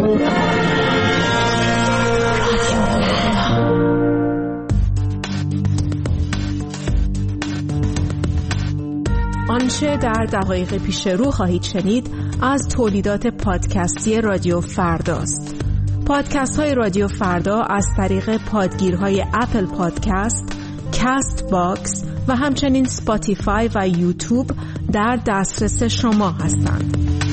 آنچه در دقایق پیش رو خواهید شنید از تولیدات پادکستی رادیو فرداست. پادکست های رادیو فردا از طریق پادگیرهای اپل پادکست، کست باکس و همچنین سپاتیفای و یوتیوب در دسترس شما هستند.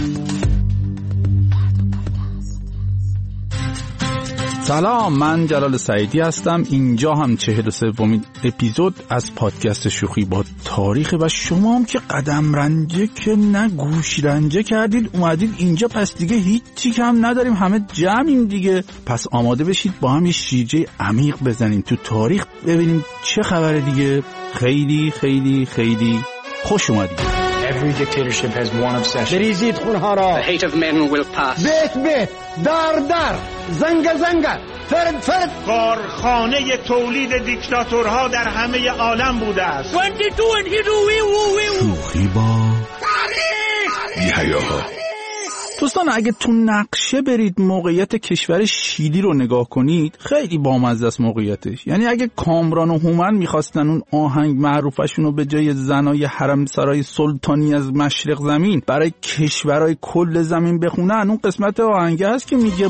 سلام، من جلال سعیدی هستم. اینجا هم 43مین اپیزود از پادکست شوخی با تاریخ و شما هم که قدم رنجه که نه گوش رنجه کردید اومدید اینجا، پس دیگه هیچی کم نداریم، همه جمعیم دیگه. پس آماده بشید با هم یه شیرجه عمیق بزنیم تو تاریخ، ببینیم چه خبره دیگه. خیلی خیلی خیلی خوش اومدید. Every dictatorship has one obsession. بریزید خونها را. The hate of men will pass. بیت در زنگ فرد کارخانه تولید دیکتاتورها در همه عالم بوده است. 22 and here شوخی با تاریخ. دوستان اگه تو نقشه برید موقعیت کشور شیلی رو نگاه کنید، خیلی بامزه است موقعیتش. یعنی اگه کامران و هومن میخواستن اون آهنگ معروفشون رو به جای زنای حرم سرای سلطانی از مشرق زمین برای کشورهای کل زمین بخونن، اون قسمت آهنگ هست که میگه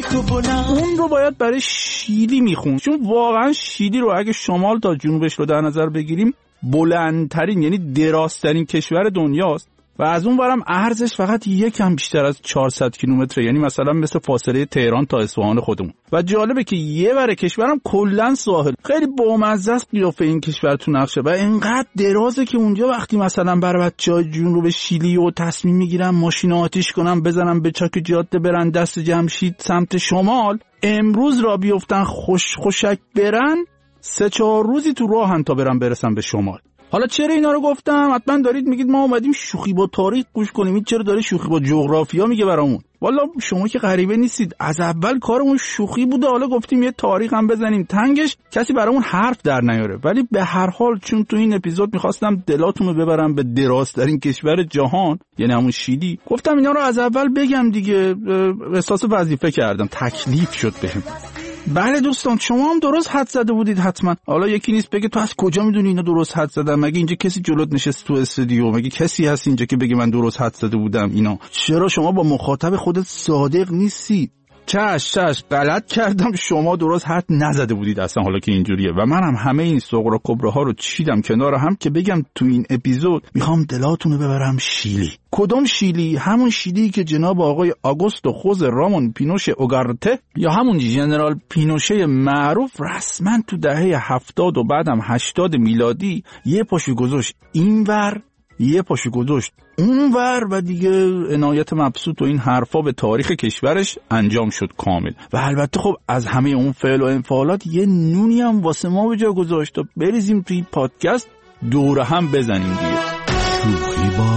اون رو باید برای شیلی میخون، چون واقعا شیلی رو اگه شمال تا جنوبش رو در نظر بگیریم بلندترین یعنی درازترین کشور دنیاست و از اون برم عرضش فقط یکم بیشتر از 400 کیلومتره، یعنی مثلا مثل فاصله تهران تا اصفهان خودمون. و جالبه که یه بره کشورم کلا ساحل. خیلی بامزه است قیافه این کشور تو نقشه و اینقدر درازه که اونجا وقتی مثلا برای بچه‌ها جنوب شیلی و تصمیم میگیرن ماشین آتیش کنن بزنن به چاک جاده برن دست جمشید سمت شمال، امروز را بیفتن خوشک برن 3-4 روزی تو راهن تا برسن به شمال. حالا چرا اینا رو گفتم؟ حتما دارید میگید ما اومدیم شوخی با تاریخ گوش کنیم، این چرا داره شوخی با جغرافیا میگه برامون؟ والا شما که غریبه نیستید، از اول کارمون شوخی بوده، حالا گفتیم یه تاریخ هم بزنیم تنگش کسی برامون حرف در نیاره. ولی به هر حال چون تو این اپیزود میخواستم دلاتون رو ببرم به درازترین کشور جهان یعنی همون شیلی، گفتم اینا رو از اول بگم دیگه، احساس وظیفه کردم، تکلیف شد بهم. بله دوستان، شما هم درست حد زده بودید حتما. حالا یکی نیست بگه تو از کجا میدونی اینا درست حد زدن؟ مگه اینجا کسی جلوت نشست تو استودیو؟ مگه کسی هست اینجا که بگه من درست حد زده بودم اینا؟ چرا شما با مخاطب خودت صادق نیستی؟ چش غلط کردم، شما درست حد نزده بودید اصلا حالا که اینجوریه. و منم همه این صغرا کبرا ها رو چیدم کنار هم که بگم تو این اپیزود میخوام دلاتونو ببرم شیلی. کدوم شیلی؟ همون شیلی که جناب آقای آگوستو خوز رامون پینوشه اوگارته یا همون ژنرال پینوشه معروف رسما تو دهه 70 و بعدم 80 میلادی یه پاشو گذاشت اینور یه پاشو گذاشت اونور و دیگه عنایت مبسوط و این حرفا به تاریخ کشورش انجام شد کامل. و البته خب از همه اون فعل و انفعالات یه نونی هم واسه ما به جا گذاشت تا بریزیم توی پادکست دوره هم بزنیم دیگه. شوخی با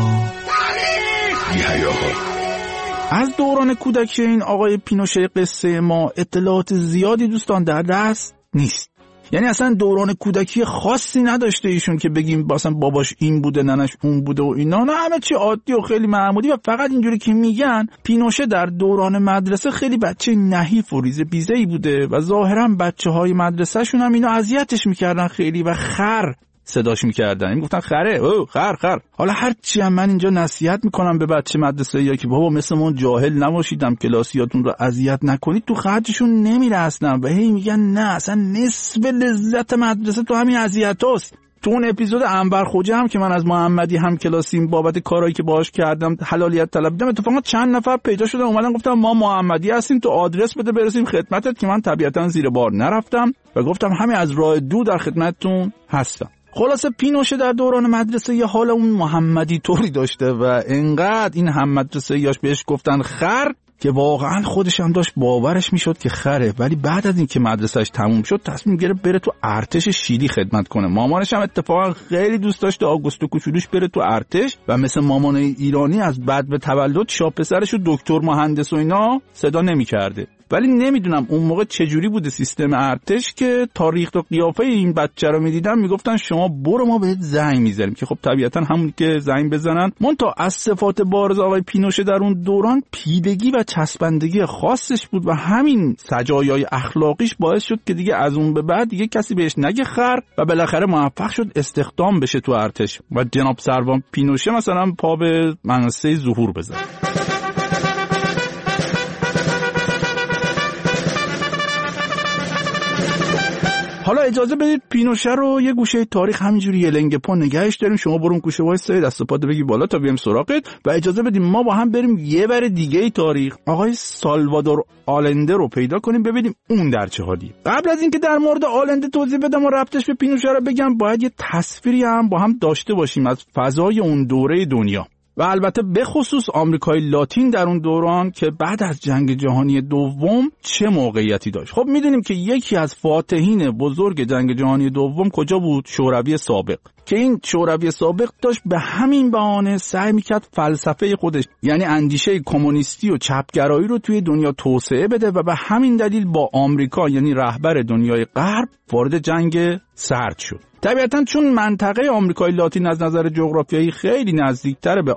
تاریخ. از دوران کودکی این آقای پینوشه قصه ما اطلاعات زیادی دوستان در دست نیست. یعنی اصلا دوران کودکی خاصی نداشته ایشون که بگیم مثلا باباش این بوده ننش اون بوده و اینا، نه، همه چی عادی و خیلی معمولی. و فقط اینجوری که میگن پینوشه در دوران مدرسه خیلی بچه نحیف و ریزه بیزه‌ای بوده و ظاهرا بچه‌های مدرسه‌شون هم اینو اذیتش میکردن خیلی و خر صداش میکردن، این گفتن خره، او خر. حالا هرچی هم من اینجا نصیحت میکنم به بچه مدرسه یا که بابا مثل من جاهل نباشیدم کلاسیاتون رو اذیت نکنید، تو خرجشون نمیره اصلا و هی میگن نه اصلا نصف لذت مدرسه تو همین اذیتاست. تو اون اپیزود عنبر خوجه هم که من از محمدی هم کلاسیم بابت کارهایی که باهاش کردم حلالیت طلب بودم، اتفاقا چند نفر پیدا شدن اومدن گفتم ما محمدی هستیم تو آدرس بده برسیم خدمتت، که من طبیعتا زیر بار نرفتم و گفتم همین از راه دو در خدمتتون هستم. خلاصه پینوشه در دوران مدرسه یه حال اون محمدی طوری داشته و انقدر این هم مدرسه یاش بهش گفتن خر که واقعا خودش هم داشت باورش میشد که خره. ولی بعد از این که مدرسهش تموم شد تصمیم گرفت بره تو ارتش شیلی خدمت کنه. مامانش هم اتفاقا خیلی دوست داشت آگوستو کوچولوش بره تو ارتش و مثل مامان ایرانی از بعد به تولد شاه پسرش و دکتر مهندس و اینا صدا نمی‌کرده. ولی نمیدونم اون موقع چجوری بوده سیستم ارتش که تا ریخت و قیافه این بچه رو میدیدن میگفتن شما برو ما بهت زنگ میزنیم، که خب طبیعتا همون که زنگ بزنن. منتها از صفات بارز آقای پینوشه در اون دوران پیدگی و چسبندگی خاصش بود و همین سجایای اخلاقیش باعث شد که دیگه از اون به بعد دیگه کسی بهش نگه خر و بالاخره موفق شد استخدام بشه تو ارتش و جناب سروان پینوشه مثلا پا به منصه ظهور بزنه. حالا اجازه بدید پینوشه رو یه گوشه تاریخ همینجوری یه لنگ پا نگهش داریم، شما برون گوشه وایسای دست و پات بگی بالا تا بیام سراغت و اجازه بدیم ما با هم بریم یه بر دیگه تاریخ آقای سالوادور آلنده رو پیدا کنیم ببینیم اون در چه حالی. قبل از اینکه در مورد آلنده توضیح بدم و ربطش به پینوشه رو بگم باید یه تصویری هم با هم داشته باشیم از فضای اون دوره دنیا و البته به خصوص آمریکای لاتین در اون دوران که بعد از جنگ جهانی دوم چه موقعیتی داشت. خب میدونیم که یکی از فاتحین بزرگ جنگ جهانی دوم کجا بود؟ شوروی سابق، که این شوروی سابق داشت به همین بهانه سعی میکرد فلسفه خودش یعنی اندیشه کمونیستی و چپگرایی رو توی دنیا توسعه بده و به همین دلیل با آمریکا یعنی رهبر دنیای غرب وارد جنگ سرد شد. طبیعتاً چون منطقه آمریکای لاتین از نظر جغرافیایی خیلی نزدیکتره به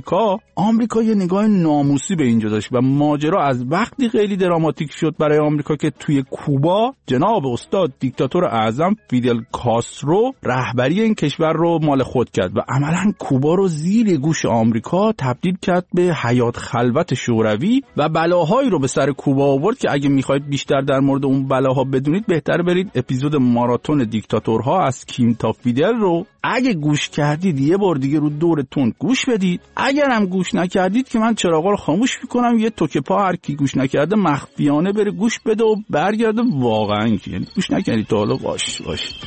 آمریکا یه نگاه ناموسی به اینجا داشت و ماجرا از وقتی خیلی دراماتیک شد برای آمریکا که توی کوبا جناب استاد دیکتاتور اعظم فیدل کاسترو رهبری این کشور رو مال خود کرد و عملاً کوبا رو زیر گوش آمریکا تبدیل کرد به حیات خلوت شوروی و بلاهایی رو به سر کوبا آورد که اگه میخواید بیشتر در مورد اون بلاها بدونید بهتر برید اپیزود ماراتون دیکتاتورها از کیم تا فیدل رو اگه گوش کردید یه بار دیگه رو دورتون گوش بدید. اگر هم گوش نکردید که من چراغا رو خاموش میکنم یه توکه پا هر کی گوش نکرده مخفیانه بره گوش بده و برگرده واقعا یعنی گوش نکردید تا حالا باش.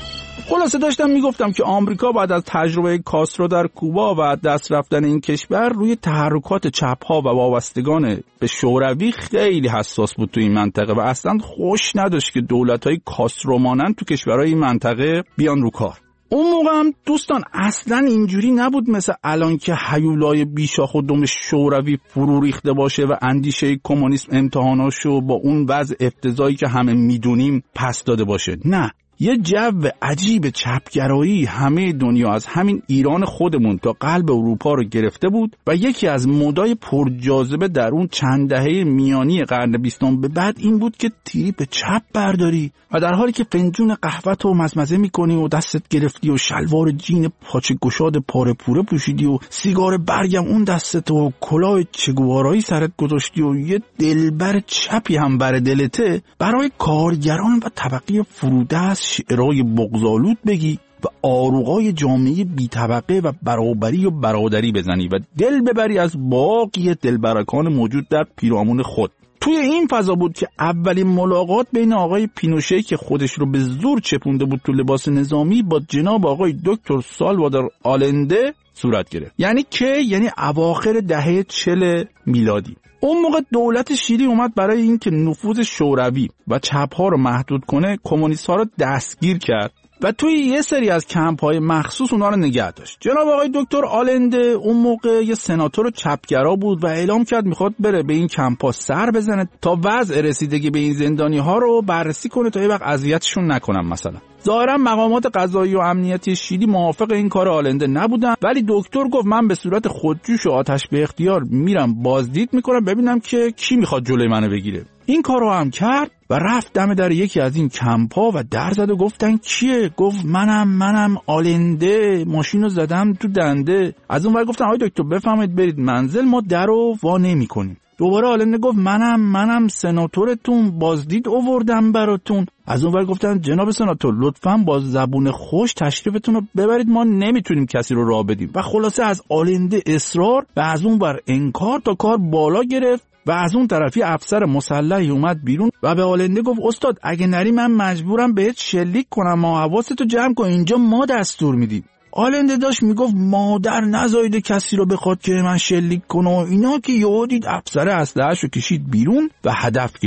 خلاصه داشتم میگفتم که آمریکا بعد از تجربه کاسترو در کوبا و دست رفتن این کشور روی تحرکات چپ‌ها و وابستگان به شوروی خیلی حساس بود تو این منطقه و اصلا خوش نداشت که دولت‌های کاسترو مانند تو کشورهای این منطقه بیان رو کار. اون موقع هم دوستان اصلا اینجوری نبود مثل الان که هیولای بیشاخ و دم شوروی فرو ریخته باشه و اندیشه کمونیسم امتحاناشو با اون وضع افتضاحی که همه میدونیم پس داده باشه. نه، یه جو عجیب چپگرایی همه دنیا از همین ایران خودمون تا قلب اروپا رو گرفته بود و یکی از مدای پرجاذبه در اون چند دهه میانی قرن 20 به بعد این بود که تیری به چپ برداری و در حالی که فنجون قهوه‌تو مزمزه می‌کنی و دستت گرفتی و شلوار جین پاچه گشاد پاره پوره پوشیدی و سیگار برگم اون دستت و کلاه چگوارایی سرت گذاشتی و یه دلبر چپی هم بر دلته، برای کارگران و طبقه فرودست شعرهای بغض‌آلود بگی و آروغای جامعه بی طبقه و برابری و برادری بزنی و دل ببری از باقی دلبرکان موجود در پیرامون خود. توی این فضا بود که اولین ملاقات بین آقای پینوشه که خودش رو به زور چپونده بود تو لباس نظامی با جناب آقای دکتر سالوادور آلنده صورت گرفت. یعنی اواخر دهه 40 میلادی. اون موقع دولت شیلی اومد برای اینکه نفوذ شوروی و چپ‌ها رو محدود کنه کمونیست‌ها رو دستگیر کرد و توی یه سری از کمپ‌های مخصوص اونا رو نگه داشت. جناب آقای دکتر آلنده اون موقع یه سناتور چپگرا بود و اعلام کرد میخواد بره به این کمپ‌ها سر بزنه تا وضع رسیدگی به این زندانی‌ها رو بررسی کنه تا یه وقت اذیتشون نکنن. مثلا ظاهرا مقامات قضایی و امنیتی شیلی موافق این کار آلنده نبودن، ولی دکتر گفت من به صورت خودجوش و آتش به اختیار میرم بازدید میکنم ببینم که کی میخواد جلوی منو بگیره. این کارو هم کرد و رفت دم در یکی از این کمپ‌ها و در زد و گفتن کیه؟ گفت منم آلنده، ماشینو زدم تو دنده. از اون ور گفتن آقای دکتر بفهمید برید منزل، ما درو وا نمی‌کنیم. دوباره آلنده گفت منم سناتورتون، بازدید آوردم براتون. از اون ور گفتن جناب سناتور لطفاً با زبون خوش تشریفتون رو ببرید، ما نمیتونیم کسی رو راه بدیم. و خلاصه از آلنده اصرار و از اون ور انکار تا کار بالا گرفت و از اون طرفی افسر مسلحی اومد بیرون و به آلنده گفت استاد اگه نری من مجبورم بهت شلیک کنم، ما حواستو جمع کن، اینجا ما دستور میدیم. آلنده داشت میگفت مادر نزایده کسی رو بخواد که من شلیک کنه و اینا که یهو دید افسر اسلحه‌شو کشید بیرون و هدف گرفت.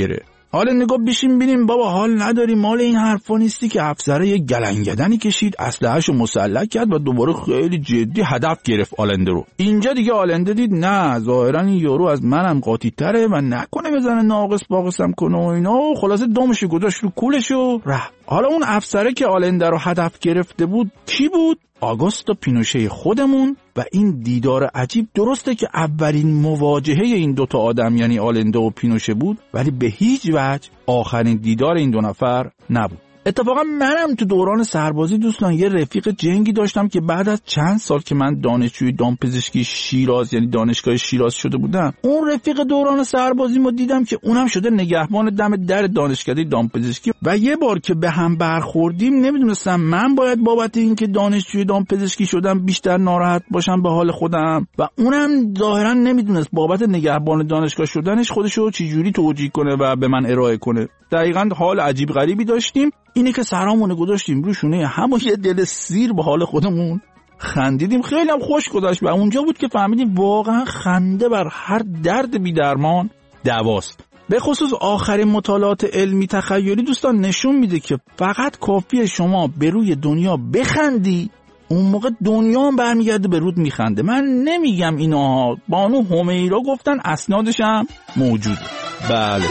آلنده گفت بشین بینیم بابا، حال نداری، مال این حرفا نیستی که افسر یه گلنگدنی کشید، اسلحه‌شو مسلح کرد و دوباره خیلی جدی هدف گرفت آلنده رو. اینجا دیگه آلنده دید نه ظاهرا این یارو از منم قاطی‌تره و نکنه بزنه ناقص باقصم کنه و اینا، و خلاصه دمشو گذاشت رو کولش و رفت. حالا اون افسره که آلنده رو هدف گرفته بود کی بود؟ آگوستو پینوشه خودمون. و این دیدار عجیب درسته که اولین مواجهه این دوتا آدم یعنی آلنده و پینوشه بود، ولی به هیچ وجه آخرین دیدار این دو نفر نبود. اتفاقا منم تو دوران سربازی دوستان یه رفیق جنگی داشتم که بعد از چند سال که من دانشجوی دامپزشکی شیراز یعنی دانشگاه شیراز شده بودم، اون رفیق دوران سربازی ما دیدم که اونم شده نگهبان دم در دانشکده دامپزشکی و یه بار که به هم برخوردیم نمیدونستم من باید بابت این که دانشجوی دامپزشکی شدم بیشتر ناراحت باشم به حال خودم و اونم ظاهرا نمیدونست بابت نگهبان دانشگاه شدنش خودشو چجوری توجیه کنه و به من ارائه کنه. دقیقاً حال عجیب غریبی داشتیم. اینه که سرامونه گذاشتیم رو شونه همون یه دل سیر به حال خودمون خندیدیم، خیلی هم خوش گذشت و اونجا بود که فهمیدیم واقعا خنده بر هر درد بی درمان دواست. به خصوص آخرین مطالعات علمی تخیلی دوستان نشون میده که فقط کافیه شما به روی دنیا بخندی، اون موقع دنیا هم برمیگرده به رود میخنده. من نمیگم اینا، بانو همیرا گفتن، اسنادش هم موجوده. بله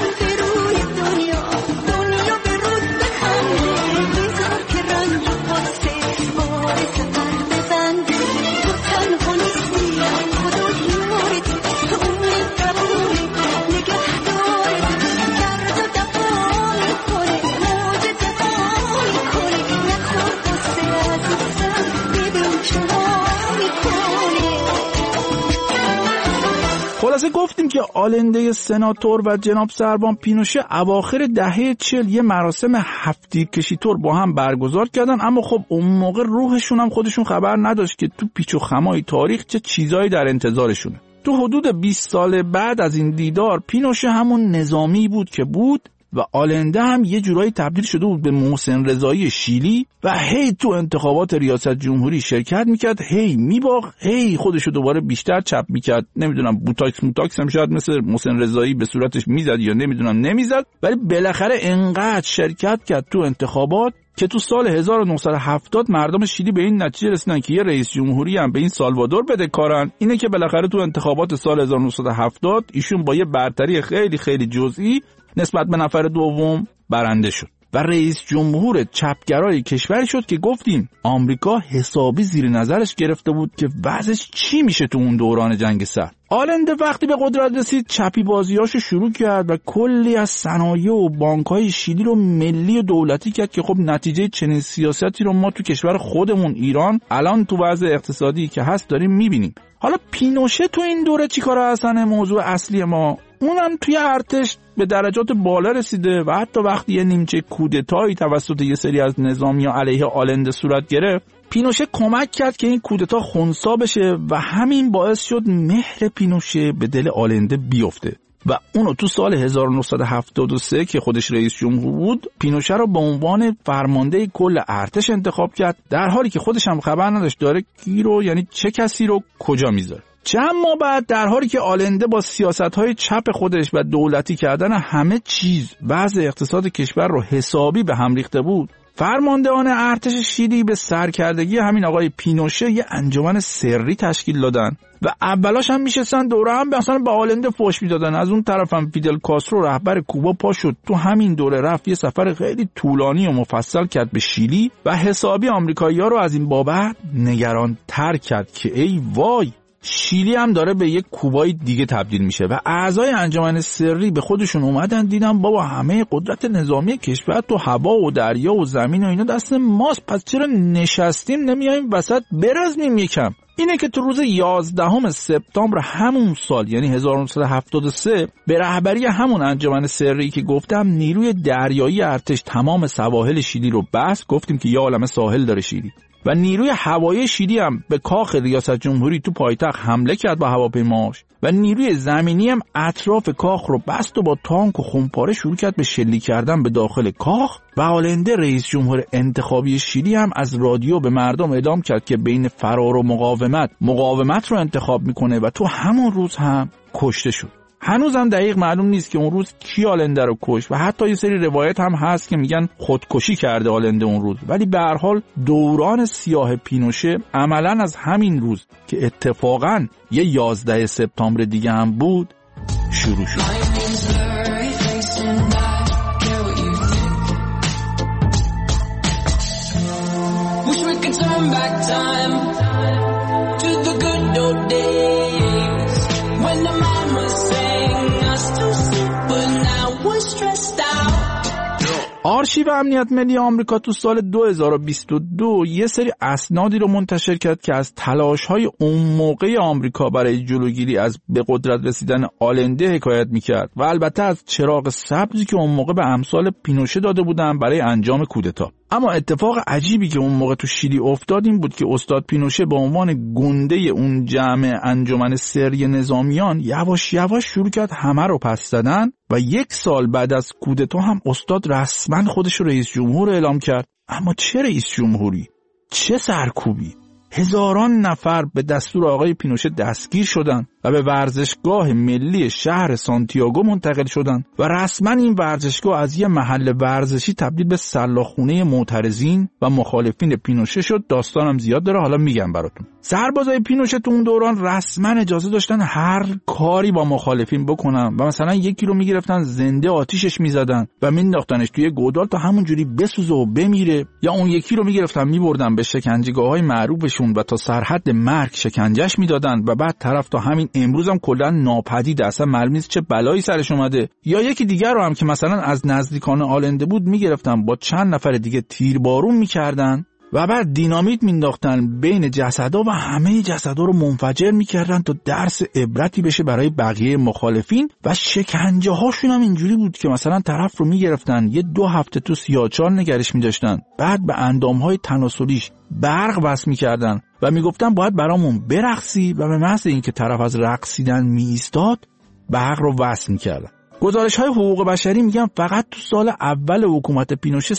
خلاصه گفتیم که آلنده سناتور و جناب سروان پینوشه اواخر دهه 40 یه مراسم هفت‌تیرکشی طور با هم برگزار کردن، اما خب اون موقع روحشون هم خودشون خبر نداشت که تو پیچ و خمای تاریخ چه چیزایی در انتظارشونه. تو حدود 20 سال بعد از این دیدار پینوشه همون نظامی بود که بود و آلنده هم یه جورایی تبدیل شده بود به محسن رضایی شیلی و هی تو انتخابات ریاست جمهوری شرکت میکرد، هی میباخت، هی خودشو دوباره بیشتر چپ میکرد. نمیدونم بوتاکس هم شاید مثل محسن رضایی به صورتش میزد یا نمیزد، ولی بالاخره انقدر شرکت کرد تو انتخابات که تو سال 1970 مردم شیلی به این نتیجه رسیدن که یه رئیس جمهوری هم به این سالوادور بدهکارن. اینه که بالاخره تو انتخابات سال 1970 ایشون با یه برتری خیلی خیلی جزئی نسبت به نفر دوم برنده شد و رئیس جمهور چپگرای کشوری شد که گفتیم آمریکا حسابی زیر نظرش گرفته بود که وضعش چی میشه تو اون دوران جنگ سرد. آلنده وقتی به قدرت رسید چپی بازیاشو شروع کرد و کلی از صنایع و بانک‌های شیلی رو ملی و دولتی کرد که خب نتیجه چنین سیاستی رو ما تو کشور خودمون ایران الان تو وضع اقتصادی که هست داریم میبینیم. حالا پینوشه تو این دوره چیکار هستن؟ موضوع اصلی ما اونم توی ارتش به درجات بالا رسیده و حتی وقتی یه نیمچه کودتایی توسط یه سری از نظامی‌ها علیه آلنده صورت گرفت، پینوشه کمک کرد که این کودتا خنثی بشه و همین باعث شد مهر پینوشه به دل آلنده بیفته و اونو تو سال 1973 که خودش رئیس جمهور بود پینوشه رو به عنوان فرمانده کل ارتش انتخاب کرد، در حالی که خودش هم خبر نداشت داره کی رو یعنی چه کسی رو کجا میذاره. چند ماه بعد در حالی که آلنده با سیاست‌های چپ خودش و دولتی کردن همه چیز وضع اقتصاد کشور رو حسابی به هم ریخته بود، فرماندهان ارتش شیلی به سرکردگی همین آقای پینوشه یه انجمن سری تشکیل دادن و اولاش هم میشستن دوره هم مثلا به آلنده فحش میدادن. از اون طرف هم فیدل کاسترو رهبر کوبا پا شد تو همین دوره رفت یه سفر خیلی طولانی و مفصل کرد به شیلی و حسابی آمریکایی‌ها رو از این بابت نگران تر کرد که ای وای شیلی هم داره به یک کوبای دیگه تبدیل میشه و اعضای انجمن سری به خودشون اومدن دیدن بابا همه قدرت نظامی کشور تو هوا و دریا و زمین و اینا دست ماست، پس چرا نشستیم نمیایم وسط برزمیم یکم. اینه که تو روز 11 سپتامبر همون سال یعنی 1973 به رهبری همون انجمن سری که گفتم نیروی دریایی ارتش تمام سواحل شیلی رو بست، گفتیم که یه عالمه ساحل داره شیلی، و نیروی هوایی شیلی هم به کاخ ریاست جمهوری تو پایتخت حمله کرد با هواپیماش و نیروی زمینی هم اطراف کاخ رو بست و با تانک و خمپاره شروع کرد به شلیک کردن به داخل کاخ و آلنده رئیس جمهور انتخابی شیلی هم از رادیو به مردم اعلام کرد که بین فرار و مقاومت رو انتخاب میکنه و تو همون روز هم کشته شد. هنوزم دقیق معلوم نیست که اون روز کی آلنده رو کشت و حتی یه سری روایت هم هست که میگن خودکشی کرده آلنده اون روز. ولی به هر حال دوران سیاه پینوشه عملاً از همین روز که اتفاقاً یه 11 سپتامبر دیگه هم بود شروع شد. Turn back time to the good old days when the mama sang us to sleep, but now we're stressed out. آرشیو امنیت ملی آمریکا تو سال 2022 یه سری اسنادی رو منتشر کرد که از تلاش‌های اون موقع آمریکا برای جلوگیری از به قدرت رسیدن آلنده حکایت می‌کرد و البته از چراغ سبزی که اون موقع به امثال پینوشه داده بودن برای انجام کودتا. اما اتفاق عجیبی که اون موقع تو شیلی افتاد این بود که استاد پینوشه به عنوان گنده اون جمع انجمن سری نظامیان یواش یواش شروع کرد همه رو پس زدن و 1 سال بعد از کودتا هم استاد رسما خودش رو رئیس جمهور اعلام کرد. اما چه رئیس جمهوری؟ چه سرکوبی؟ هزاران نفر به دستور آقای پینوشه دستگیر شدند و به ورزشگاه ملی شهر سانتیاگو منتقل شدند و رسما این ورزشگاه از یه محل ورزشی تبدیل به سلاخونه معترضین و مخالفین پینوشه شد. داستانم زیاد داره، حالا میگم براتون. سربازای پینوشه تو اون دوران رسما اجازه داشتن هر کاری با مخالفین بکنن و مثلا یکی رو میگرفتن زنده آتیشش میزدن و مینداختنش توی گودال تا همونجوری بسوزه و بمیره، یا اون یکی رو میگرفتن میبردن به شکنجهگاه‌های معروفشون و تا سرحد مرگ شکنجهش میدادن و بعد طرف تا همین امروز هم کلا ناپدید، اصلا معلوم نیست چه بلایی سرش اومده. یا یکی دیگر رو هم که مثلا از نزدیکان آلنده بود میگرفتن با چند نفر دیگه تیربارون میکردن و بعد دینامیت مینداختن بین جسدا و همه جسدا رو منفجر میکردن تا درس عبرتی بشه برای بقیه مخالفین. و شکنجه هاشون هم اینجوری بود که مثلا طرف رو میگرفتن یه 2 هفته تو سیاهچال نگرش میداشتن، بعد به اندامهای تناسلیش برق وصل میکردن و میگفتن باید برامون برقصی و به محض اینکه طرف از رقصیدن میایستاد برق رو وصل میکردن. گزارش‌های حقوق بشری میگن فقط تو سال اول حکومت پینوشه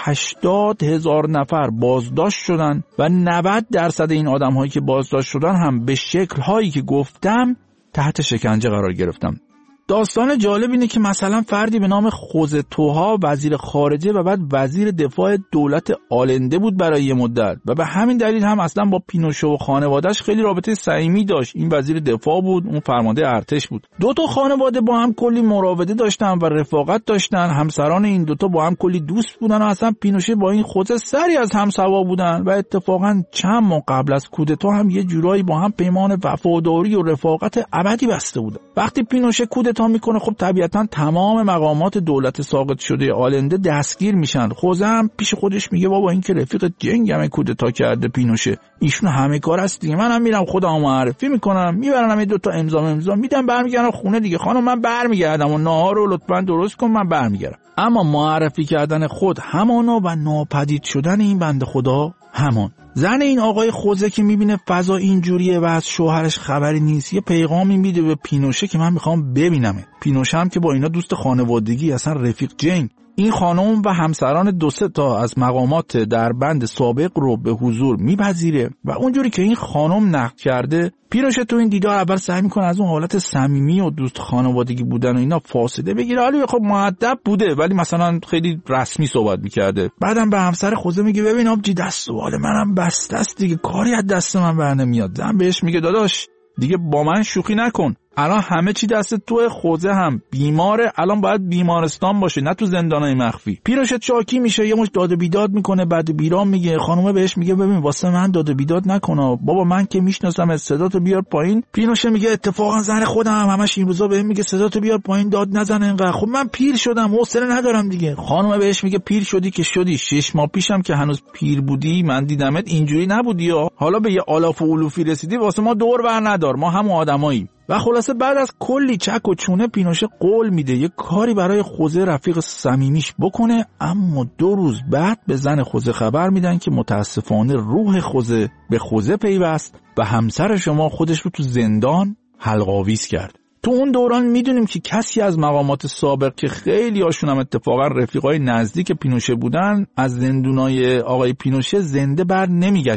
180,000 نفر بازداشت شدن و 90% این آدم‌هایی که بازداشت شدن هم به شکل‌هایی که گفتم تحت شکنجه قرار گرفتن. داستان جالب اینه که مثلا فردی به نام خوزه توها وزیر خارجه و بعد وزیر دفاع دولت آلنده بود برای یه مدت و به همین دلیل هم اصلا با پینوشه و خانواده‌اش خیلی رابطه صمیمی داشت. این وزیر دفاع بود، اون فرمانده ارتش بود. 2 تا خانواده با هم کلی مراوده داشتن و رفاقت داشتن. همسران این 2 تا با هم کلی دوست بودن و اصلا پینوشه با این خوزه سری از هم سوا بودن و اتفاقا چند ماه قبل از کودتا هم یه جورایی با هم پیمان وفاداری و رفاقت ابدی بسته بودن. وقتی پینوشه کودتا میکنه خب طبیعتا تمام مقامات دولت ساقط شده آلنده دستگیر میشن. خوزه هم پیش خودش میگه بابا این که رفیق جنگم کودتا کرده پینوشه، ایشون همه کار است دیگه، منم میرم خودم معرفی میکنم، میبرنم یه 2 تا امضا میدم برمیگردم خونه دیگه، خانم من برمیگردم و ناهار رو لطفا درست کن من برمیگردم. اما معرفی کردن خود همانا و ناپدید شدن این بنده خدا همان. زن این آقای خوزه که میبینه فضا اینجوریه و از شوهرش خبری نیست، یه پیغامی میده به پینوشه که من میخوام ببینمه. پینوشه هم که با اینا دوست خانوادگی، اصلا رفیق جنگ. این خانم و همسران 2-3 تا از مقامات در بند سابق رو به حضور میپذیره و اونجوری که این خانم نقد کرده پینوشه تو این دیدار اول سعی میکنه از اون حالت صمیمی و دوست خانوادگی بودن و اینا فاصله بگیره. حالا خب مؤدب بوده ولی مثلا خیلی رسمی صحبت میکرده. بعدم به همسر خوزه میگه ببین آبجی دست و بال منم بسته است دیگه، کاری از دست من بر نمیاد. زن بهش میگه داداش دیگه با من شوخی نکن، الان همه چی دست توه، خوزه هم بیماره، الان باید بیمارستان باشه نه تو زندانای مخفی. پینوشه چاکی میشه، یه مش داد و بیداد میکنه، بعد بیرام میگه. خانومه بهش میگه ببین واسه من داد و بیداد نکنه بابا، من که میشناسم، صداتو بیار پایین. پینوشه میگه اتفاقا زن خودم هم همش این روزا بهم میگه صداتو بیار پایین، داد نزن انقدر، خب من پیر شدم حوصله ندارم دیگه. خانومه بهش میگه پیر شدی که شدی، 6 ماه پیشم که هنوز پیر بودی من دیدمت اینجوری نبودی ها، حالا به یه آلاف و علوفی رسیدی، واسه ما دور بر ندار، ما هم آدماییم. و خلاصه بعد از کلی چک و چونه پینوشه قول میده یه کاری برای خوزه رفیق صمیمیش بکنه. اما 2 روز بعد به زن خوزه خبر میدن که متاسفانه روح خوزه به خوزه پیوست و همسر شما خودش رو تو زندان حلق‌آویز کرد. تو اون دوران میدونیم که کسی از مقامات سابق که خیلی هاشون هم اتفاقا رفیقای نزدیک پینوشه بودن از زندونای آقای پینوشه زنده بر نمیگشتن.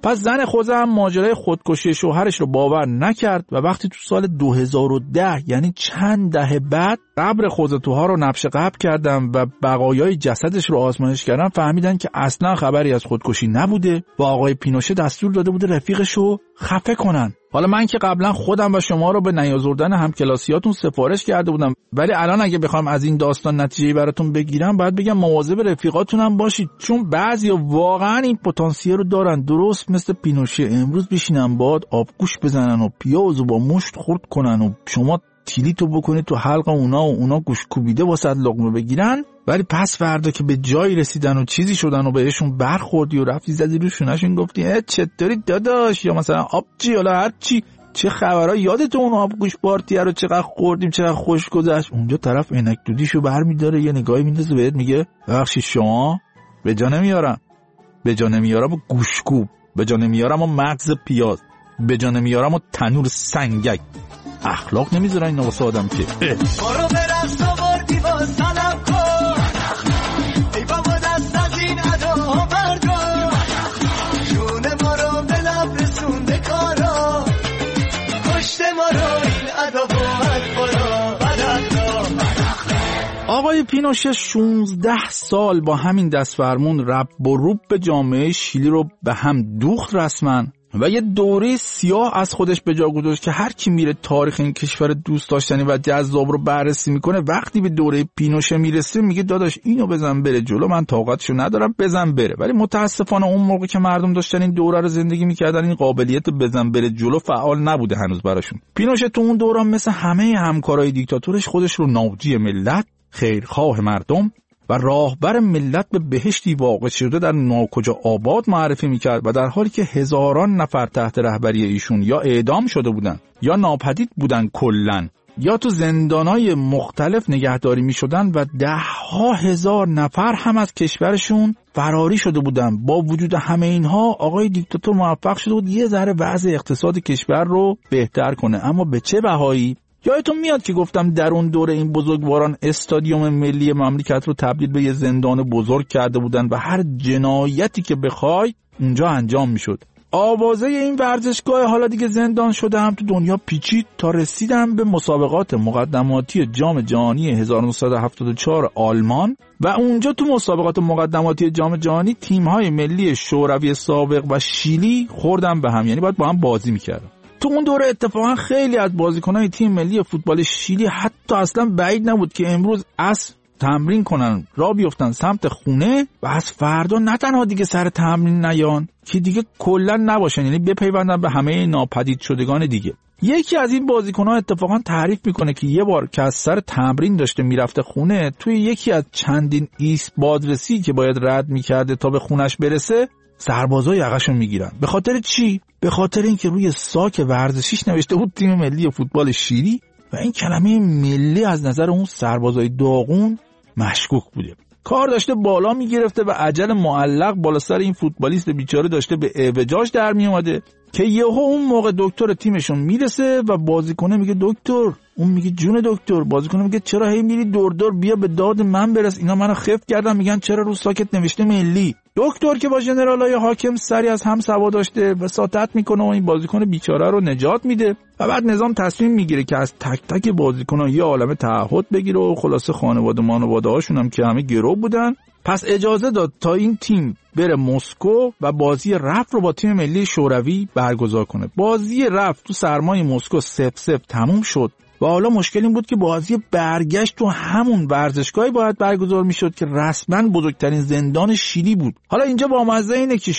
پس زن خودم ماجرای خودکشی شوهرش رو باور نکرد و وقتی تو سال 2010 یعنی چند دهه بعد قبر خوزتوها رو نبش قبر کردن و بقایای جسدش رو آزمایش کردن، فهمیدن که اصلا خبری از خودکشی نبوده و آقای پینوشه دستور داده بوده رفیقش رو خفه کنن. حالا من که قبلا خودم و شما رو به نیازردن همکلاسیاتون سفارش کرده بودم، ولی الان اگه بخوام از این داستان نتیجه‌ای براتون بگیرم باید بگم مواظب رفیقاتون هم باشید، چون بعضیا واقعا این پتانسیل رو دارن، درست مثل پینوشه امروز بشینن باد آبگوش بزنن و پیازو با مشت خرد کنن و شما تیلیتو بکنید تو حلق اونا گوش کوبیده واسه لقمه بگیرن، ولی پس فردا که به جایی رسیدن و چیزی شدن و بهشون برخوردی و رفتی زدی روشونشون گفتی چطوری داداش، یا مثلا آبجی حالا هر چی، چه خبرها، یادت اون آبگوش پارتیه رو چقدر خوردیم چقدر خوش گذشت، اونجا طرف عینک دودیشو برمی‌داره یه نگاهی میندازه بهت میگه ببخشید شما به جا نمیارم و گوشکوب، به جا نمیارم و مغز پیاز، به جا نمیارم و تنور سنگک. اخلاق نمیذارن اینا واسه آدم که برو برست آوردی باز طلب کن ای بابا دست از این ادا بردار جون ما رو به لب رسونده کارا کشته ما رو این ادا بود برا بداخلا. آقای پینوشه 16 سال با همین دست فرمون رب و روب به جامعه شیلی رو به هم دوخت رسما و یه دوره سیاه از خودش به جا گذاشت که هر کی میره تاریخ این کشور دوست داشتنی و جذاب رو بررسی میکنه وقتی به دوره پینوشه میرسه میگه داداش اینو بزن بره جلو، من طاقتشو ندارم بزن بره. ولی متاسفانه اون موقع که مردم داشتن این دوره رو زندگی میکردن این قابلیت بزن بره جلو فعال نبوده هنوز براشون. پینوشه تو اون دوران مثل همه همکارای دیکتاتورش خودش رو ناجی ملت، خیرخواه مردم و راهبر ملت به بهشتی واقع شده در ناکجا آباد معرفی میکرد و در حالی که هزاران نفر تحت رهبری ایشون یا اعدام شده بودن یا ناپدید بودن کلن یا تو زندانای مختلف نگهداری میشدن و 10,000 نفر هم از کشورشون فراری شده بودن، با وجود همه اینها آقای دیکتاتور موفق شده بود یه ذره وضع اقتصاد کشور رو بهتر کنه. اما به چه بهایی؟ یادتون میاد که گفتم در اون دوره این بزرگواران استادیوم ملی مملکت رو تبدیل به یه زندان بزرگ کرده بودن و هر جنایتی که بخوای اونجا انجام میشد. آوازه این ورزشگاه حالا دیگه زندان شده هم تو دنیا پیچید تا رسیدن به مسابقات مقدماتی جام جهانی 1974 آلمان و اونجا تو مسابقات مقدماتی جام جهانی تیم‌های ملی شوروی سابق و شیلی خوردن به هم، یعنی باید با هم بازی می‌کردن. تو اون دوره اتفاقا خیلی از بازیکنان تیم ملی فوتبال شیلی حتی اصلا بعید نبود که امروز عصر تمرین کنن، راه بیفتن سمت خونه و از فردا نه تنها دیگه سر تمرین نیان که دیگه کلا نباشن، یعنی بپیوندن به همه ناپدید شدگان دیگه. یکی از این بازیکنان اتفاقا تعریف میکنه که یه بار که از سر تمرین داشته میرفته خونه، توی یکی از چندین ایست بادرسی که باید رد میکرده تا به خونش برسه سربازا یقه‌شو میگیرن. به خاطر چی؟ به خاطر اینکه روی ساک ورزشیش نوشته بود تیم ملی فوتبال شیلی و این کلمه ملی از نظر اون سربازای داغون مشکوک بوده. کار داشته بالا میگرفته و اجل معلق بالا سر این فوتبالیست بیچاره داشته به اعوجاج در می اومده که یهو اون موقع دکتر تیمشون میرسه و بازیکن میگه دکتر، اون میگه جون دکتر، بازیکن میگه چرا هی میری دور دور، بیا به داد من برس، اینا منو خفت کردن میگن چرا رو ساکت نوشته ملی. دکتر که با ژنرالای حاکم سری از هم سوا داشته وساطت میکنه و این بازیکن بیچاره رو نجات میده و بعد نظام تصمیم میگیره که از تک تک بازیکن‌ها یه عالمه تعهد بگیره و خلاصه خانواده‌هاشون هم که همه گرو بودن. پس اجازه داد تا این تیم بره مسکو و بازی رفت رو با تیم ملی شوروی برگزار کنه. بازی رفت تو سرمای مسکو 0-0 تموم شد و حالا مشکل این بود که بازی برگشت تو همون ورزشگاهی باید برگزار میشد که رسما بزرگترین زندان شیلی بود. حالا اینجا با مزه اینه که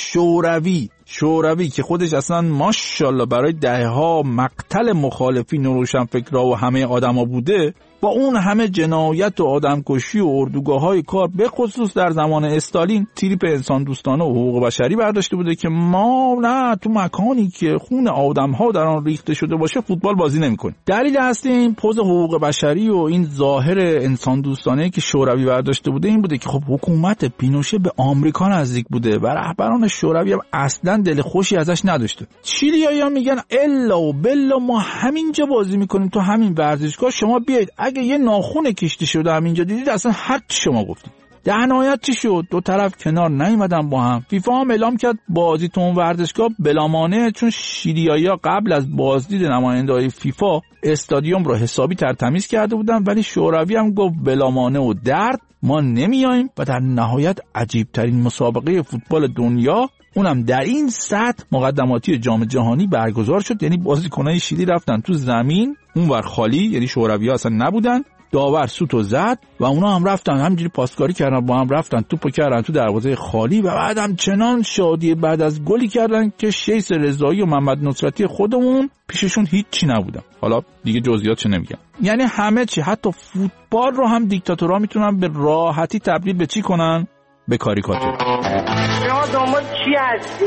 شوروی که خودش اصلا ماشاءالله برای دهه‌ها مقتل مخالفین و روشنفکرها و همه آدما بوده، با اون همه جنایت و آدمکشی و اردوگاه‌های کار به خصوص در زمان استالین تریپ انسان دوستانه و حقوق بشری برداشته بوده که ما نه تو مکانی که خون آدم‌ها در آن ریخته شده باشه فوتبال بازی نمی‌کنیم. دلیل اصلی این پوز حقوق بشری و این ظاهر انسان دوستانه که شوروی برداشته بوده این بوده که خب حکومت پینوشه به آمریکا نزدیک بوده و رهبران شوروی هم اصلا دل خوشی ازش نداشته. چیلیایی‌ها میگن الا و بلا ما همینجا بازی می‌کنیم تو همین ورزشگاه، شما بیاید اگه یه ناخون کشته شده همینجا دیدید اصلا هر چی شما گفتید. در نهایت چی شد؟ دو طرف کنار نیومدن با هم. فیفا هم اعلام کرد بازی تو اون ورزشگاه بلامانع، چون شیلیایی‌ها قبل از بازدید نماینده‌های فیفا استادیوم رو حسابی ترتمیز کرده بودن، ولی شوروی هم گفت بلامانع و درد ما نمیایم. و در نهایت عجیب‌ترین مسابقه فوتبال دنیا، اونم در این سطح مقدماتی جام جهانی برگزار شد. یعنی بازیکنای شیلی رفتن تو زمین، اونور خالی، یعنی شوروی‌ها اصلا نبودن، داور سوتو زد و اونا هم رفتن همینجوری پاسکاری کردن، با هم رفتن توپو کردن تو دروازه خالی و بعدم چنان شادی بعد از گلی کردن که شیس رضایی و محمد نصرتی خودمون پیششون هیچی نبودن. حالا دیگه جزئیاتش نمیگم. یعنی همه چی، حتی فوتبال رو هم دیکتاتورها میتونن به راحتی تبدیل به چی کنن؟ به کاریکاتور. شما دنبال چی هستی؟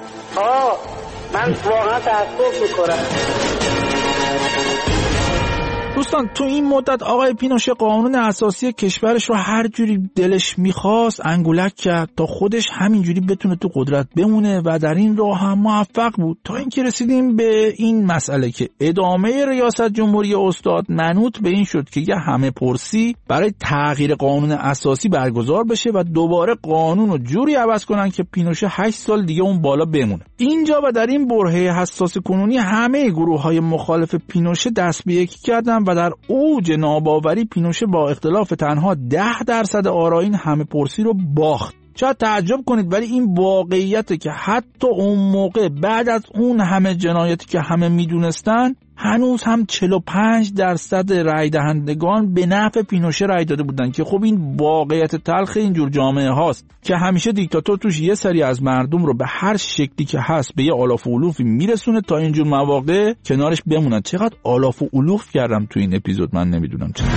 من واقعا تأسف میکنم. دوستان تو این مدت آقای پینوشه قانون اساسی کشورش رو هر جوری دلش میخواست انگولک کرد تا خودش همینجوری بتونه تو قدرت بمونه و در این راه هم موفق بود، تا اینکه رسیدیم به این مسئله که ادامه ریاست جمهوری استاد منوط به این شد که یه همه پرسی برای تغییر قانون اساسی برگزار بشه و دوباره قانون رو جوری عوض کنن که پینوشه 8 سال دیگه اون بالا بمونه. اینجا و در این برهه حساس کنونی همه گروه‌های مخالف پینوشه دست به یکی کردن و در اوج ناباوری پینوشه با اختلاف تنها 10% آرایین همه پرسی رو باخت. شاید تعجب کنید ولی این واقعیته که حتی اون موقع بعد از اون همه جنایتی که همه میدونستن هنوز هم 45% رای دهندگان به نفع پینوشه رای داده بودن که خب این واقعیت تلخ اینجور جامعه هاست که همیشه دیکتاتور توش یه سری از مردم رو به هر شکلی که هست به یه آلاف و علوفی میرسونه تا اینجور مواقع کنارش بمونن. چقدر آلاف و علوف کردم تو این اپیزود من نمیدونم چرا.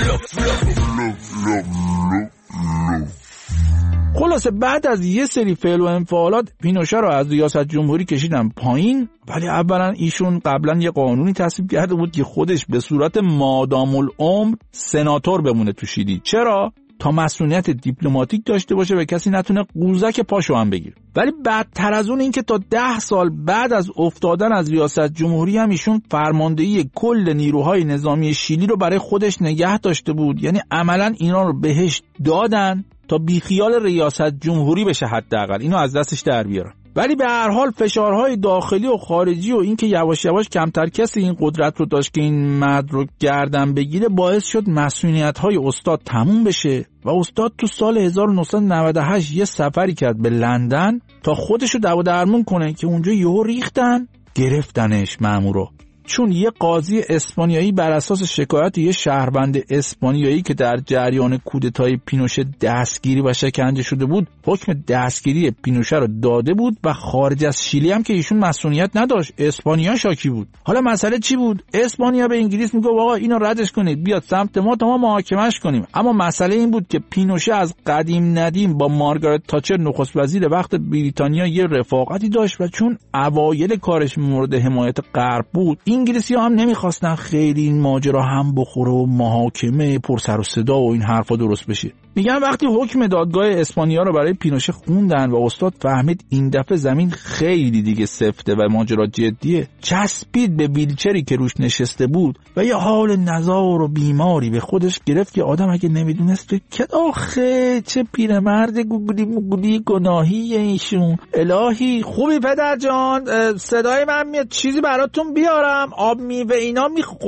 خلاصه بعد از یه سری فعل و انفعالات پینوشه رو از ریاست جمهوری کشیدن پایین، ولی اولا ایشون قبلا یه قانونی تصویب کرده بود که خودش به صورت مادام العمر سناتور بمونه تو شیلی. چرا؟ تا مسئولیت دیپلماتیک داشته باشه و کسی نتونه قوزک پاشو هم بگیره. ولی بدتر از اون این که تا 10 سال بعد از افتادن از ریاست جمهوری هم ایشون فرماندهی کل نیروهای نظامی شیلی رو برای خودش نگه داشته بود. یعنی عملا اینا رو بهش دادن تا بیخیال ریاست جمهوری بشه، حداقل اینو از دستش در بیارن. ولی به هر حال فشارهای داخلی و خارجی و این که یواش یواش کمتر کسی این قدرت رو داشت که این مرد رو گردن بگیره باعث شد مسئولیت‌های استاد تموم بشه و استاد تو سال 1998 یه سفری کرد به لندن تا خودشو دوا درمون کنه که اونجا یهو ریختن گرفتنش مامورو، چون یه قاضی اسپانیایی بر اساس شکایت یه شهروند اسپانیایی که در جریان کودتای پینوشه دستگیری و شکنجه شده بود حکم دستگیری پینوشه رو داده بود و خارج از شیلی هم که ایشون مسئولیت نداشت، اسپانیا شاکی بود. حالا مسئله چی بود؟ اسپانیا به انگلیس میگه آقا اینو ردش کنید بیاد سمت ما تا ما محاکمش کنیم. اما مسئله این بود که پینوشه از قدیم ندیم با مارگارت تاچر نخست وزیر وقت بریتانیا یه رفاقتی داشت و چون اوایل کارش مورد حمایت غرب بود انگلیسی ها هم نمیخواستن خیلی این ماجرا هم بخوره و محاکمه پر سر و صدا و این حرفا درست بشه. میگن وقتی حکم دادگاه اسپانیا رو برای پینوشه خوندن و استاد فهمید این دفعه زمین خیلی دیگه سفته و ماجرا جدیه، چسبید به ویلچری که روش نشسته بود و یه حال نزار و بیماری به خودش گرفت که آدم اگه نمیدونست که آخه چه پیرمرد گوگلی موگلی گناهی ایشون. الهی خوبی پدر جان؟ صدای من میاد چیزی براتون بیارم؟ آب میوه اینا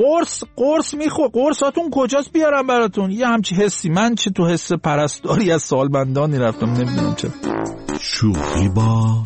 قرصاتون کجاست بیارم براتون؟ یه همچی حسی، من چه تو حس پرستاری از سالمندانی رفتم نمیدونم چه. شوخی با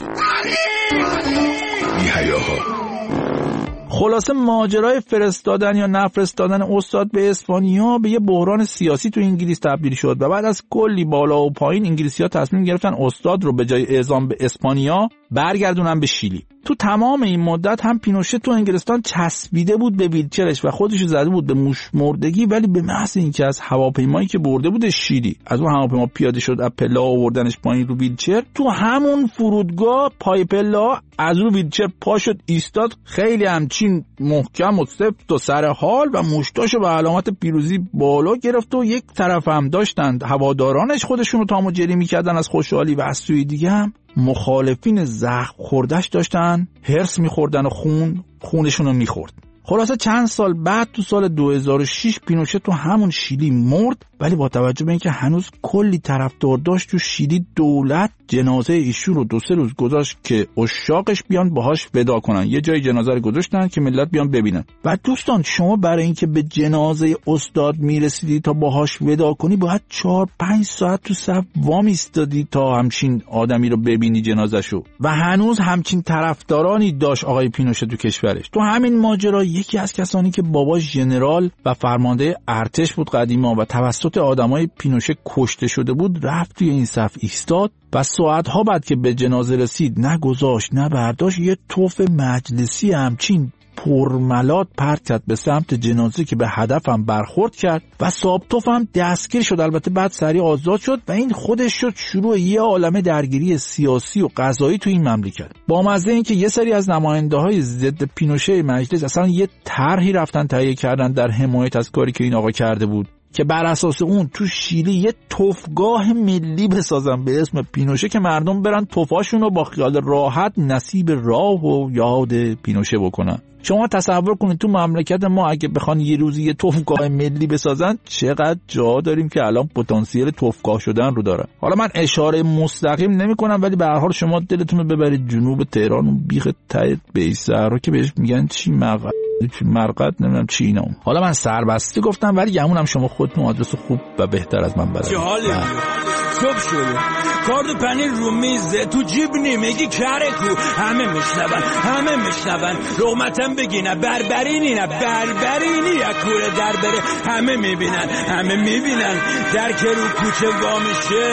بی‌حیاها. خلاصه ماجرای فرستادن یا نفرستادن استاد به اسپانیا به یه بحران سیاسی تو انگلیس تبدیل شد و بعد از کلی بالا و پایین انگلیسی‌ها تصمیم گرفتن استاد رو به جای اعزام به اسپانیا برگردونن به شیلی. تو تمام این مدت هم پینوشه تو انگلستان چسبیده بود به ویلچرش و خودشو زده بود به موش مردگی، ولی به محض اینکه از هواپیمایی که برده بود شیلی از اون هواپیما پیاده شد از پله آوردنش پایین رو ویلچر، تو همون فرودگاه پای پله از رو ویلچر پا شد ایستاد، خیلی همچین محکم و سفت و سر حال و مشتاشو به علامت پیروزی بالا گرفت و یک طرف هم داشتند هوادارانش خودشونو تام جری میکردن از خوشحالی و از سوی دیگه هم مخالفین زخم خوردش داشتن هرس میخوردن و خونشونو میخورد. خلاصه چند سال بعد تو سال 2006 پینوشه تو همون شیلی مرد، ولی با توجه به اینکه هنوز کلی طرفدار داشت تو شیلی، دولت جنازه ایشون رو 2-3 روز گذاشت که عشاقش بیان باهاش ودا کنن. یه جای جنازه رو گذاشتن که ملت بیان ببینن. و دوستان شما برای اینکه به جنازه استاد میرسیدی تا باهاش ودا کنی باید 4-5 ساعت تو صف وامیستادی تا همچین آدمی رو ببینی جنازه‌شو. و هنوز همچین طرفدارانی داشت آقای پینوشه تو کشورش. تو همین ماجرا یکی از کسانی که باباش ژنرال و فرمانده ارتش بود قدیما و توسط آدمای پینوشه کشته شده بود، رفت توی این صف ایستاد و ساعت‌ها بعد که به جنازه رسید نه گذاشت نه برداشت، یه توف مجلسی همچین پرملات پرت کرد به سمت جنازه که به هدفم برخورد کرد و صاحب توف هم دستگیر شد. البته بعد سریع آزاد شد و این خودش شد شروع یه عالمه درگیری سیاسی و قضایی تو این مملکت. با مزه این که یه سری از نماینده‌های ضد پینوشه مجلس اصلا یه طرحی رفتن تهیه کردن در حمایت از کاری که این آقا کرده بود که بر اساس اون تو شیلی یه توفگاه ملی بسازن به اسم پینوشه که مردم برن توفاشون رو با خیال راحت نصیب راه و یاد پینوشه بکنن. شما تصور کنید تو مملکت ما اگه بخوان یه روزی یه توفگاه ملی بسازن چقدر جا داریم که الان پتانسیل توفگاه شدن رو داره. حالا من اشاره مستقیم نمی‌کنم، ولی به هر حال شما دلتون رو ببرید جنوب تهران و بیخ ته بیسر رو که بهش میگن چی مرقد نمیدونم چی اینا. حالا من سربسته گفتم ولی گمونم شما خودتون آدرس خوب و بهتر از من بلدید. چه حالی؟ صبح شده کارد و پنیر رو میزه تو جیب نمیگی کره کو، همه میشنون لقمتم بگی نه بربرینی از کوره در بره، همه میبینن در که رو کوچه وامیشه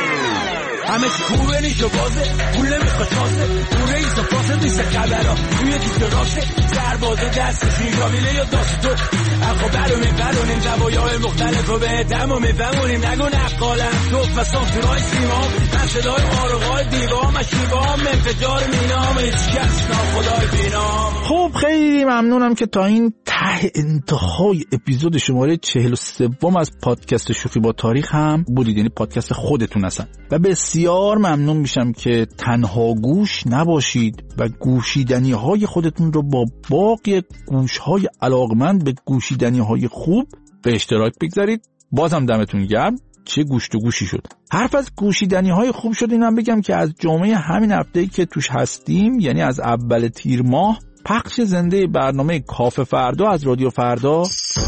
همه کوره نیشو بازه پول نمیخواد تازه کوره ایسا پاسه نیست خبرها توی دیگه راسته سربازه دست سیگامیله یا داست تو اخو برونیم زوایای مختلف و به تمام میفهمونیم نگو نقالم تو فسان فرای سیمام من صدای آرقای دیوام شیوام انفجار مینام هیچ کس ناخدای بینام. خب خیلی ممنونم که تا این ته انتهای اپیزود شماره 43 از پادکست شوخی با تاریخ هم بودید، یعنی پادکست خودتون هستن و بسیار ممنون میشم که تنها گوش نباشید و گوشیدنی های خودتون رو با باقی گوش های علاقمند به گوشیدنی های خوب به اشتراک بگذارید. بازم دمتون گرم. چه گوشت و گوشی شد. حرف از گوشیدنی های خوب شد اینم بگم که از جمعه همین هفته‌ای که توش هستیم، یعنی از اول تیر ماه، پخش زنده برنامه کافه فردا از رادیو فردا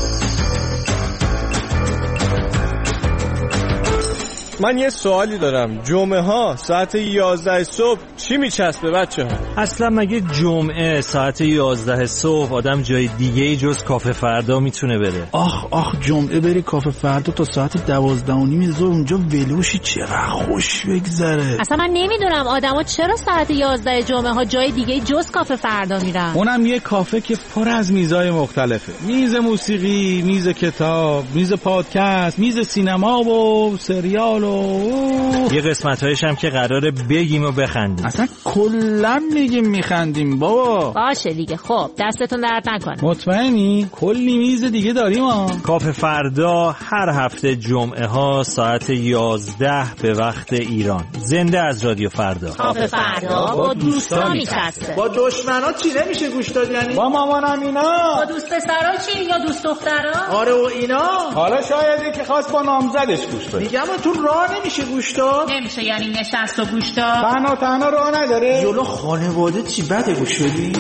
من یه سوالی دارم. جمعه ها ساعت 11 صبح چی میچسبه بچه ها؟ اصلا مگه جمعه ساعت 11 صبح آدم جای دیگه جز کافه فردا میتونه بره؟ آخ جمعه بری کافه فردا تا ساعت 12:30 ظهر اونجا ولوشی چقدر خوش بگذره. اصلا من نمیدونم آدما چرا ساعت 11 جمعه ها جای دیگه جز کافه فردا میرن. اونم یه کافه که پر از میزای مختلفه. میز موسیقی، میز کتاب، میز پادکست، میز سینما و سریال یه قسمت‌هایش هم که قراره بگیم و بخندیم. اصلا کلا میگیم میخندیم بابا. باشه دیگه. خب دستتون درد نکنه. مطمئنی؟ کلی میز دیگه داریم ها. کافه فردا هر هفته جمعه ها ساعت 11 به وقت ایران، زنده از رادیو فردا. کافه فردا با دوستان میچسته. با دشمنا چی نمیشه گوش داد؟ یعنی با مامانم اینا. با دوست پسرا چی یا دوست دخترا؟ آره و اینا. حالا شایدی که خواست با نامزدش گوش بده. میگم تو راه نمیشه گوش داد؟ نمیشه یعنی نشست و گوش داد؟ تنها راه نداره. جلو خانواده چی بده گوش بدی؟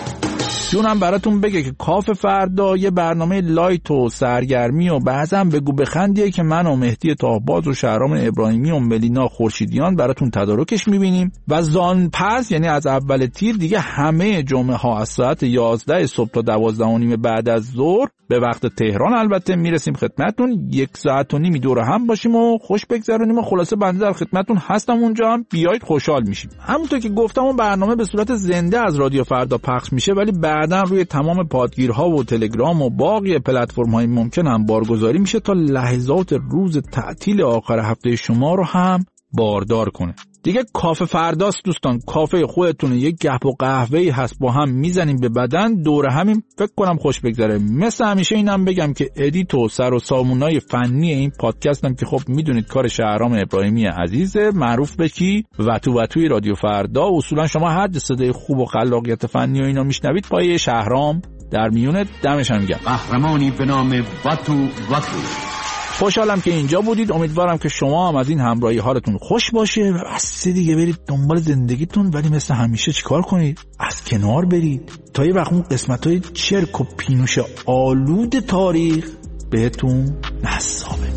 جونم براتون بگه که کافه فردا یه برنامه لایت و سرگرمی و بعضا بگو بخندیه که من و مهدی تاهباز و شهرام ابراهیمی و ملینا خورشیدیان براتون تدارکش میبینیم و زان پس یعنی از اول تیر دیگه همه جمعه ها از ساعت 11 صبح تا 12:30 بعد از ظهر به وقت تهران البته میرسیم خدمتتون. 1.5 ساعت دور هم باشیم و خوش بگذرونیم و خلاصه بنده در خدمتتون هستم اونجا هم بیایید خوشحال میشیم. همونطور که گفتم اون برنامه به صورت زنده از رادیو فردا پخش میشه ولی بعداً روی تمام پادگیرها و تلگرام و باقی پلتفرم‌های ممکن هم بارگذاری میشه تا لحظات روز تعطیل آخر هفته شما رو هم باردار کنه. دیگه کافه فرداست دوستان. کافه خودتونه، یک گپ و قهوه‌ای هست با هم میزنیم به بدن دور همین، فکر کنم خوش بگذره. مثل همیشه اینم بگم که ادیت و سر و سامونای فنی این پادکستم که خب میدونید کار شهرام ابراهیمی عزیزه، معروف به کی وتوی رادیو فردا. اصولا شما هر صدای خوب و خلاقیت فنی و اینا میشنوید پای شهرام در میونت. دمشم گرم. قهرمانی به نام واتو واتو. خوشحالم که اینجا بودید. امیدوارم که شما هم از این همراهی حالتون خوش باشه و بس دیگه برید دنبال زندگیتون، ولی مثل همیشه چیکار کنید؟ از کنار برید تا یه وقت اون قسمت‌های چرک و پینوش آلود تاریخ بهتون نصابه.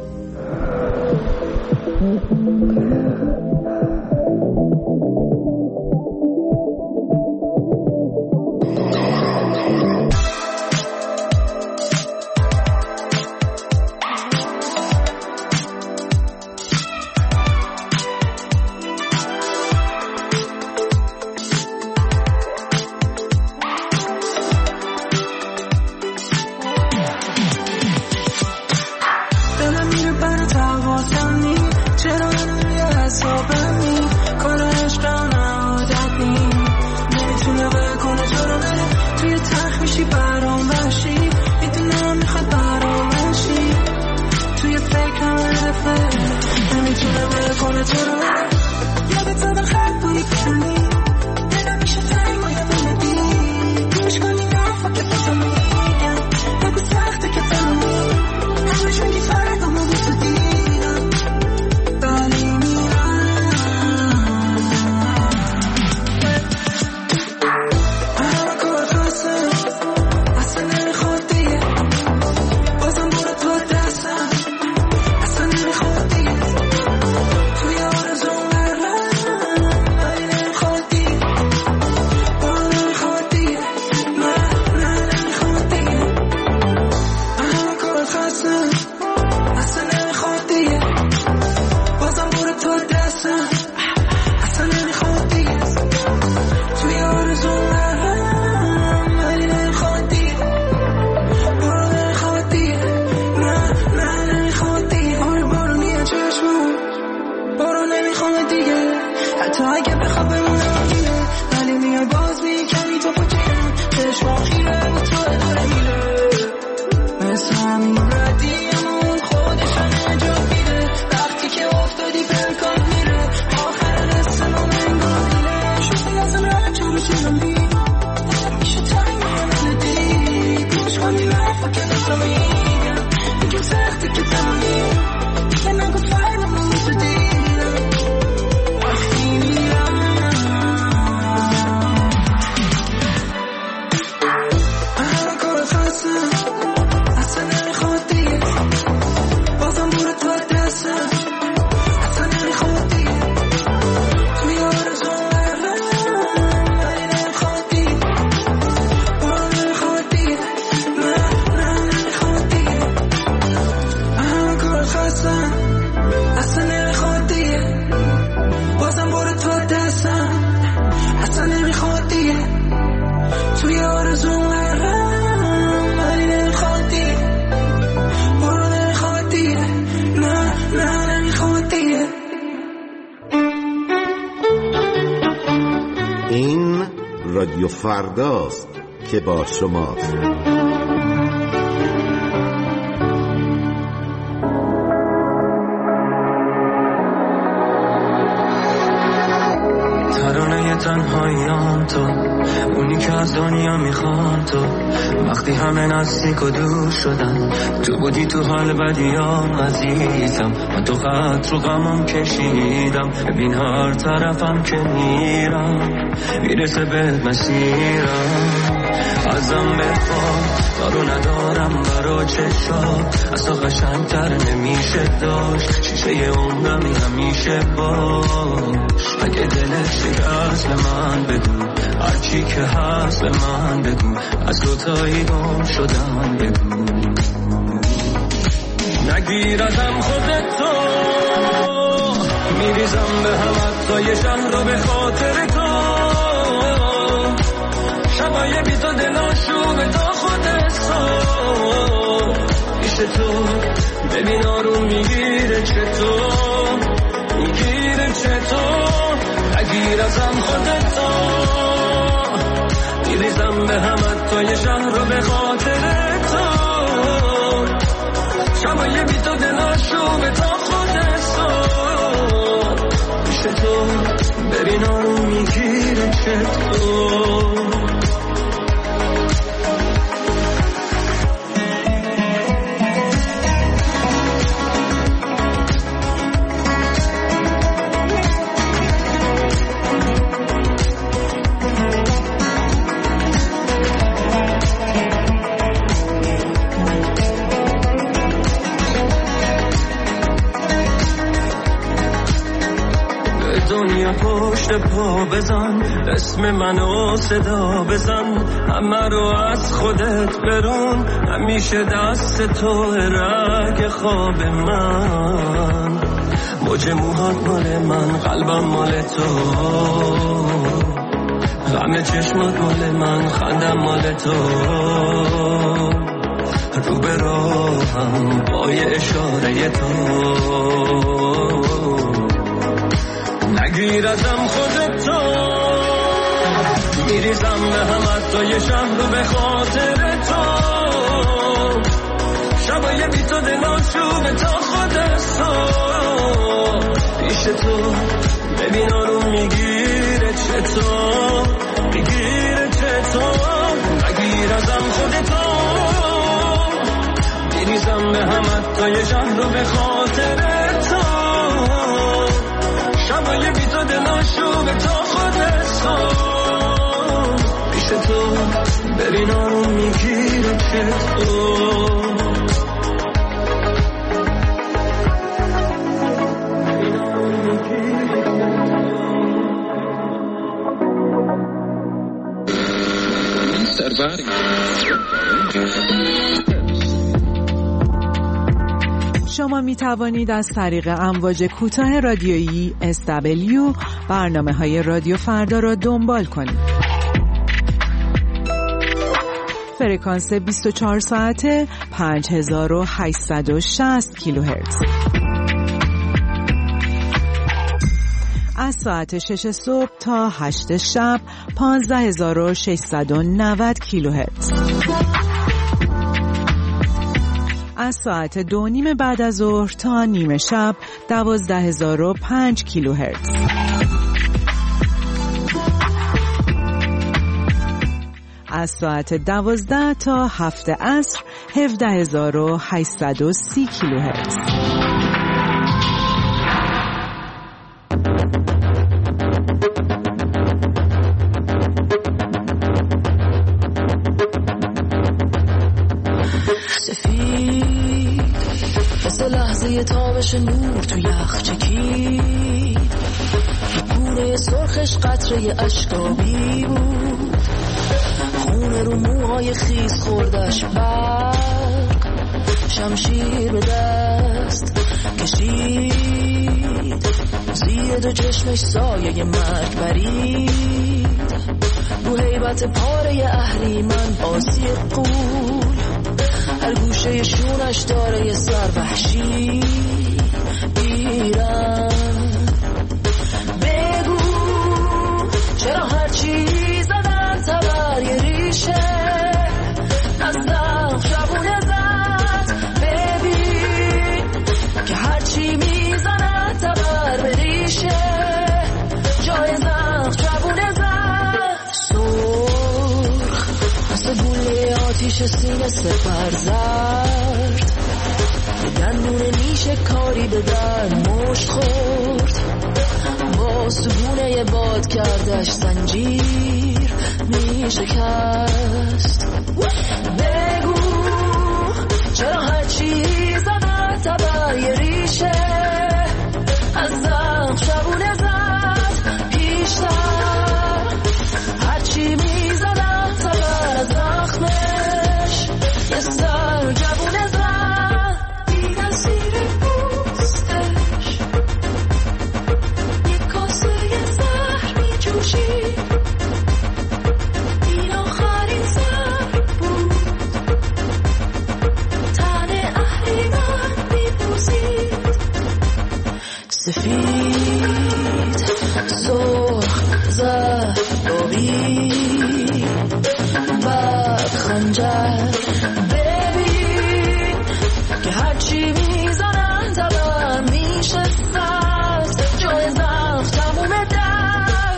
این رادیو فرداست که با شماست. ترانه تنهاییام تو، اونی که از دنیا میخوام تو. وقتی همه نزدیک و دور شدن، تو بودی تو حال بدیام عزیزم. من تو خط رو غمم کشیدم، ببین هر طرفم که میرم میرسه به مسیرم. ازم بخواد کارو ندارم برا چشات، از تو قشنگتر نمیشه داشت. شیشه عمرمی همیشه باش، اگه دلت شکست به من بگو، هرچی که هست به من بگو، از دوتایی گم شدم بگو. نگیر ازم خودتو، میریزم به هم حتی شهر رو به خاطر تو. شبای بی تو دلاشو به تا خودت سو پیش تو، ببین آروم میگیره چطور، میگیره چطور. نگیر ازم خودتو، میریزم به هم حتی شهر رو به خاطر تو. شبای بی تو دلاشو به تا خودت سو پیش تو، ببین آروم میگیره چطور. منو پشت پا بزن، اسم منو صدا بزن، همه رو از خودت برون، همیشه دست تو رگ خواب من. موج موهات مال من، قلبم مال تو، غم چشمات مال من، خندم مال تو، رو به راهم با یه اشاره تو. نگیر ازم خودتو، میریزم به هم حتی شهر رو به خاطر تو. شبای بی تو دلاشوبه تا خودستو، پیش تو ببین آروم میگیره چطور، میگیره چطور. نگیر ازم خودتو، میریزم به هم حتی شهر رو به خاطر تو. شبای بی تو دلاشوبه تا خودستو، پیش تو ببین آروم میگیره چطور. شما می توانید از طریق امواج کوتاه رادیویی SW برنامه‌های رادیو فردا را دنبال کنید. فرکانس 24 ساعته 5860 کیلوهرتز. از ساعت 6 صبح تا 8 شب 15690 کیلوهرتز. از ساعت 2:30 بعد از ظهر تا نیمه شب 12005 کیلوهرتز. از ساعت 12 تا 7 عصر 17830 کیلوهرتز. لحظه تابش نور تو یخ چکید، پونه سرخش قطره اشکابی بود، خونه رو موهای خیز خوردش برق، شمشیر به دست کشید، زیر دو چشمش سایه مرگ برید، رو هیبت پاره اهریمن آسی قول، هر گوشه شونش داره یه سر وحشی ایران. بگو چرا هرچی زدن تبر یه ریشه از زخم شبونه زد، ببین که هرچی میزنن تبر به ریشه جای زخم شبونه زد. سرخ مثل گوله آتیش سینه سپر زرد، دندون نیشه کاری به در مشت خورد، باز تو گونه باد کردش زنجیر می شکست. بگو چرا هرچی زدن تبر یه ریشه از زخم شبونه زد پیشتر، هرچی می زدن تبر از زخمش یه سر جوونه زد، دیدن سیر پوستش یه کاسه زهر می جوشید، این آخرین سر بود تن اهریمن می بوزید. سفید سرخ زهر آبی بعد خنجر، ببین که هرچی میزنن تبر میشه سبز جای زخم تموم در.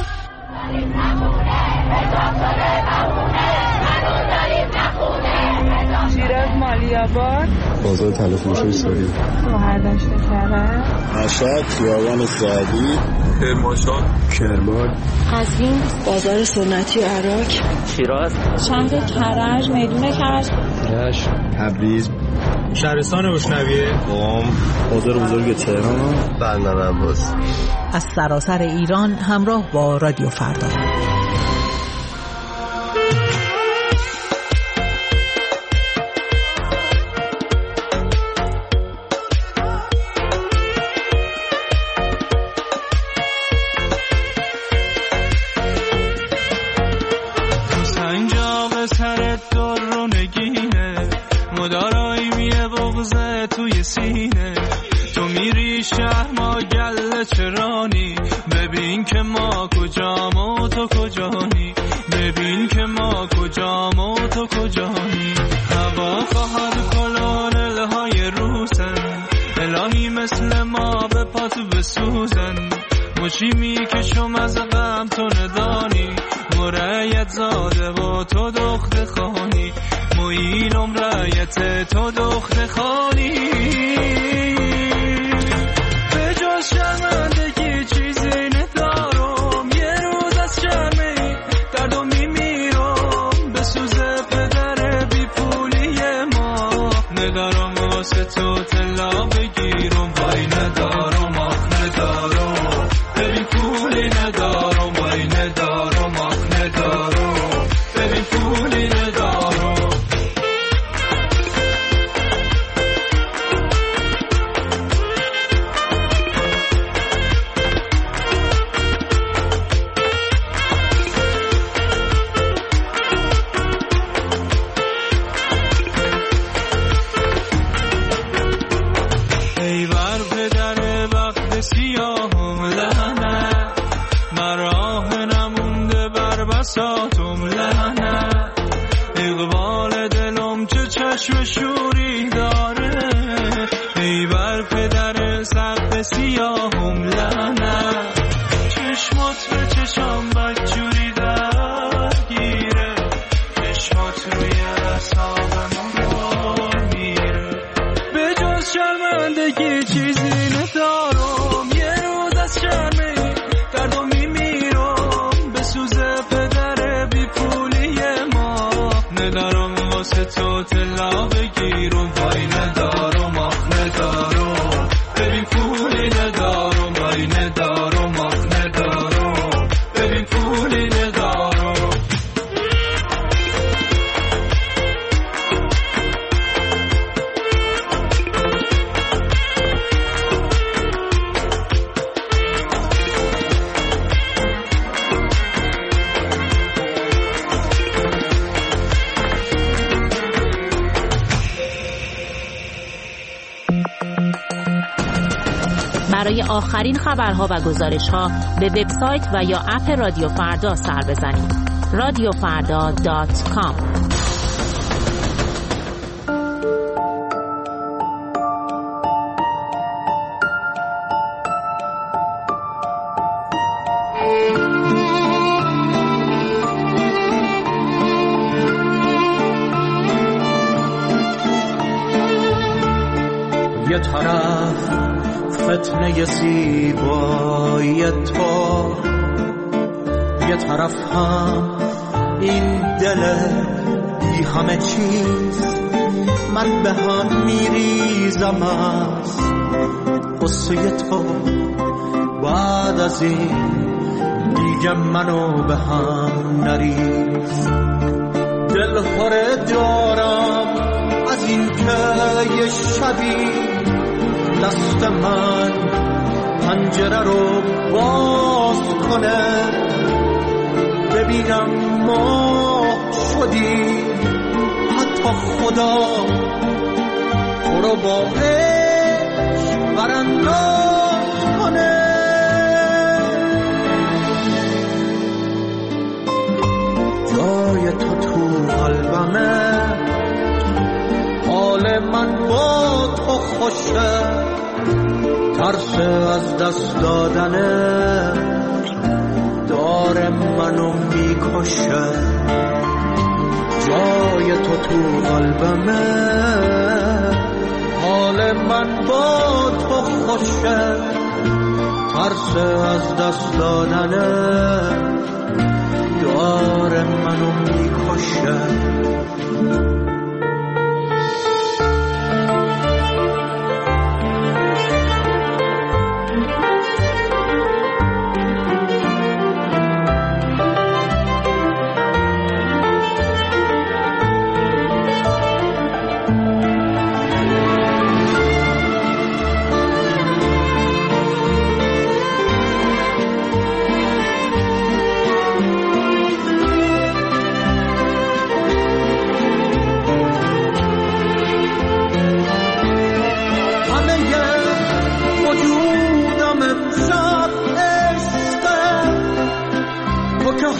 شیراز مالیاباد بازار تلفروشی ساری شوهر داشته کرده مشهد خیابان سعدی کرمانشاه کرمان قزوین بازار سنتی عراق شیراز شهر کرج میدون کرج تبریز شهرستان بشنویه، بازار بزرگ تهران، بندر عباس. از سراسر ایران همراه با رادیو فردا. برای آخرین خبرها و گزارش‌ها به وبسایت و یا اپ رادیو فردا سر بزنید. radiofarda.com. یه طرف فتنه زیبای تو، یه طرف هم این دل بی همه چیز. من به هم میریزم از قصه تو، بعد از این دیگه منو به هم نریز. دل خوره دارم از این که یه شبی دست من پنجره رو باز کنه، ببینم ما شدی، حتی خدا تو رو با عشق برانداز کنه. جای تو تو قلبمه، حال من با تو خوشه، ترس از دست دادنه داره منو میکشه. جای تو تو قلبمه، حال من با تو خوشه، ترس از دست دادنه داره منو میکشه.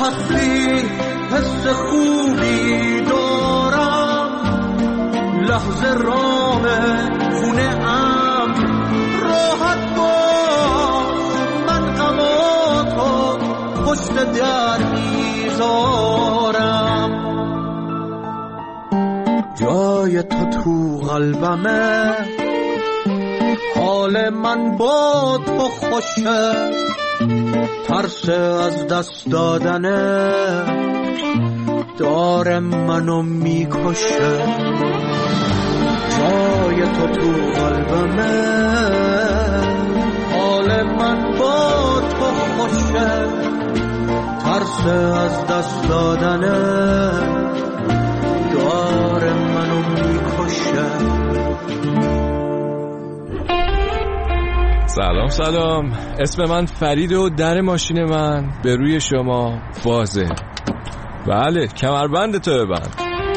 هستی حس خوبی دارم، لحظه رام خونه ام راحت باش، من غماتو پشت در میذارم. جای تو قلبمه، حال من با تو خوشه، ترس از دست دادنه داره منو میکشه. جای تو قلبمه، حال من با تو خوشه، ترس از دست دادنه داره منو میکشه. سلام، اسم من فریده و در ماشین من به روی شما بازه. بله، کمربند تو ببند.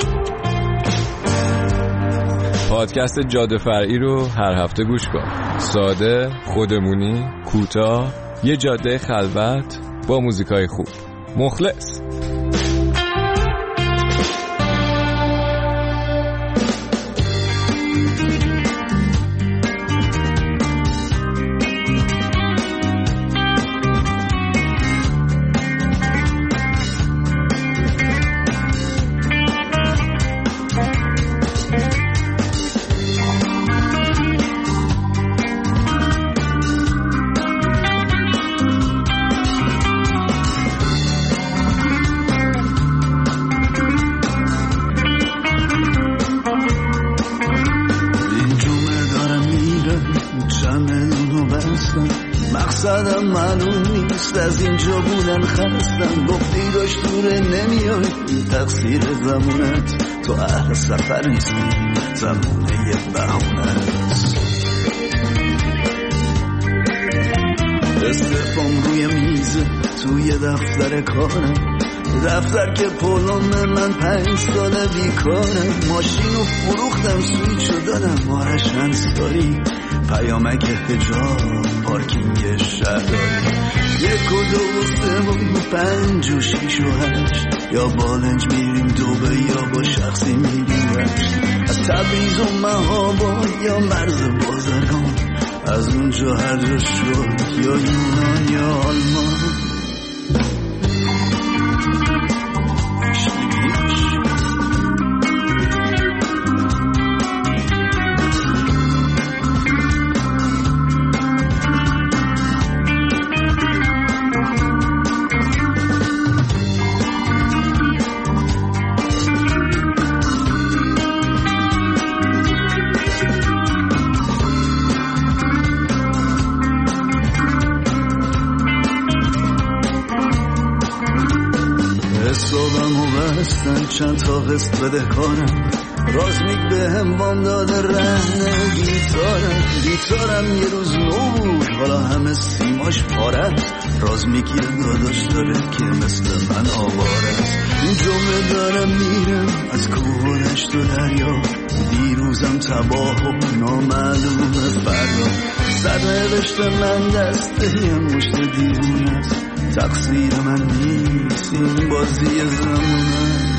پادکست جاده فرعی رو هر هفته گوش کن. ساده، خودمونی، کوتاه، یه جاده خلوت با موزیکای خوب. مخلص. مقصدم معلوم نیست، از اینجا بودن خستم. گفتی داشت دوره نمیای، تقصیر زمونت، تو اهل سفر نیستی، زمونه یه بهونت. استفام روی میز توی دفتر کارم، دفتر که پولم من 5 ساله بیکارم. ماشینو فروختم سویچو دادم آرش انصاری، پیامک حجاب پارکینگ شهرداری. 1 و 2 و 3 و 5 و 6 و 8، یا بالنج میریم دوبه یا با شخصی میریم رشت. از تبریز و مهاباد یا مرز بازرگان، از اونجا هر جا شد، یا یونان یا آلمان. حسابم و بستن چند تا قسط بده کارم، رازمیک به هم وام داده رهن گیتارم یه روز نو بود، حالا همه سیماش پاره. رازمیک یه داداش داره که مثل من آواره. این جمعه دارم میرم از کوه و دشت و دریا، دیروزم تباه و نامعلومه فردا. سرنوشت من دسته یه مشت دیوونه است، تقصیر من نیست این بازی زمونه.